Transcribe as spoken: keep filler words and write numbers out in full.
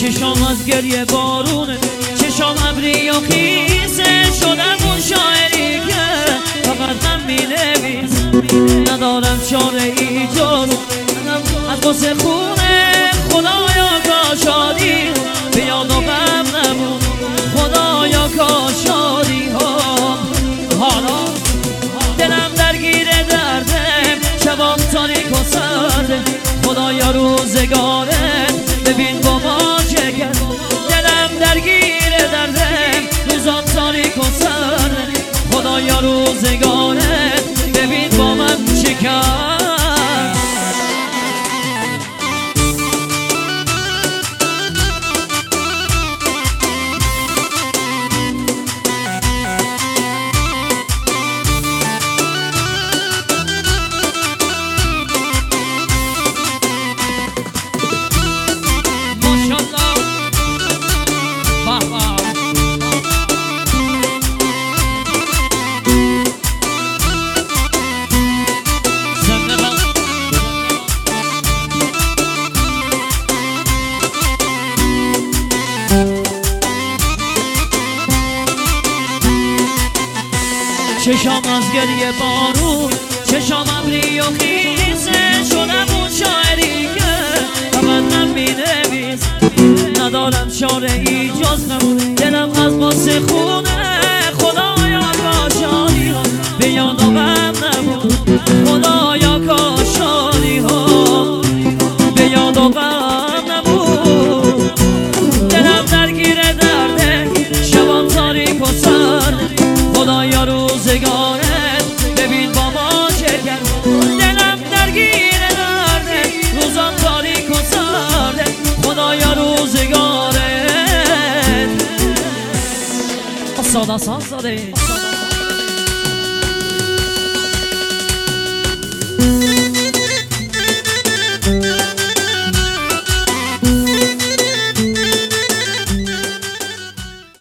چشام از گریه بارونه، چشام ابری و خیزه، شدم اون شاعری که فقط من می نویسم. ندارم چاره ای جز از قصه خونه، خدایا کا شادی به یاد و غم نمون، خدایا کا شادی ها. حالا دلم درگیر دردم، شبام تاریک و سرده، خدایا روزگاره ببین با ما چه کرد. دلم درگیر دردم، روزام تاریک و سرده، خدایا روزگاره ببین با من چه کرد. چشام از گریه بارون، چشام ابری و خیزه، شدم اون شاعری که فقط من می نویسم. ندارم چاره ای جز نمونه، دلم از قصه خونه، خدایا کا شادی ها به یاد و غم نمون، خدایا کا شادی ها به یاد و غم نمون. دلم درگیر درده، شبام تاریک و سرده، خدایا روزگارت ببین با ما چه کرد. دلم درگیر درده، روزم تاریک و سرده، خدایا روزگارت. سادا ساده